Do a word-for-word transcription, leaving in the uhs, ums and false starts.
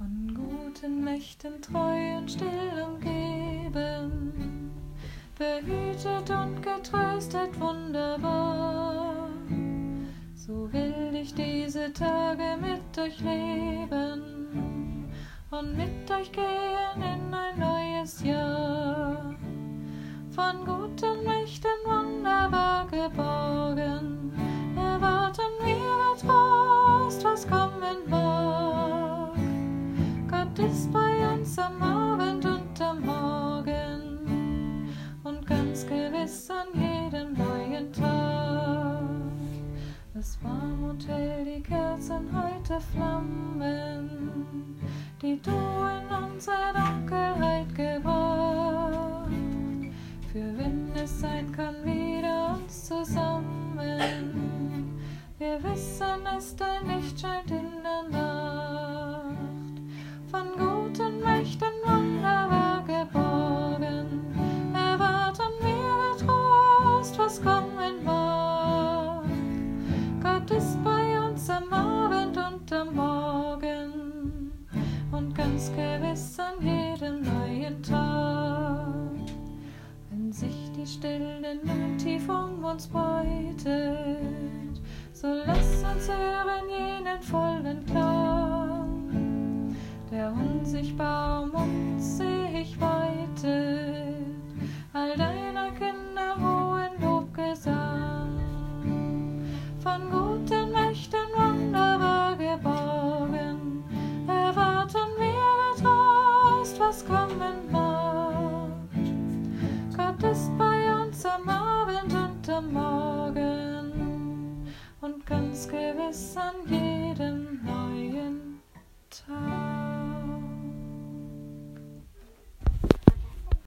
von guten Mächten treu und still umgeben, behütet und getröstet wunderbar. So will ich diese Tage mit euch leben und mit euch gehen in ein neues Jahr. Von guten Mächten wunderbar geborgen, erwarten wir Trost, was kommen mag. Gott ist bei uns am Abend und am Morgen und ganz gewiss an jedem neuen Tag. Es warm und hell, die Kerzen heute flammen, die du in unsere Dunkelheit gebracht. Für wenn es sein kann, wieder uns zusammen. Wir wissen, es dein Licht scheint in der Nacht. Von guten Mächten wunderbar geborgen, erwarten wir Trost, was kommen mag. Gott ist bei uns am Abend und am Morgen und ganz gewiss an jedem neuen Tag. Wenn sich die Stille nun tief um uns breitet, so lass uns hören jenen vollen Klang, der unsichtbar um uns selig weitet, all deiner Kinder hohen Lobgesang. Von guten Mächten wunderbar geborgen, erwarten wir Trost, was kommen mag. Gott ist bei uns am Abend und am Morgen und ganz gewiss an jedem neuen Tag.